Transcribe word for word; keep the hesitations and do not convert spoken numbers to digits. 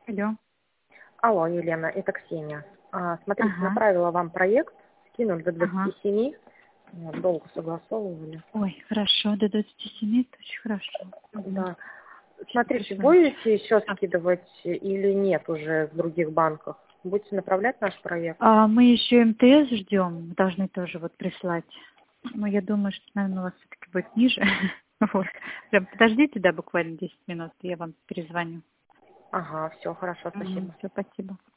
Алло. Алло, Елена, это Ксения. А, смотрите, Ага, направила вам проект, скинули до ага. двадцати семи, вот, долго согласовывали. Ой, хорошо, до двадцати семи, это очень хорошо. Угу. Да. Очень Смотрите, хорошо. будете еще А, скидывать или нет уже в других банках? Будете направлять наш проект? а мы еще МТС ждем, должны тоже вот прислать. Но я думаю, что, наверное, у вас все-таки будет ниже. Вот. Прям подождите, да, буквально десять минут, я вам перезвоню. Ага, все, хорошо, спасибо. Все, спасибо.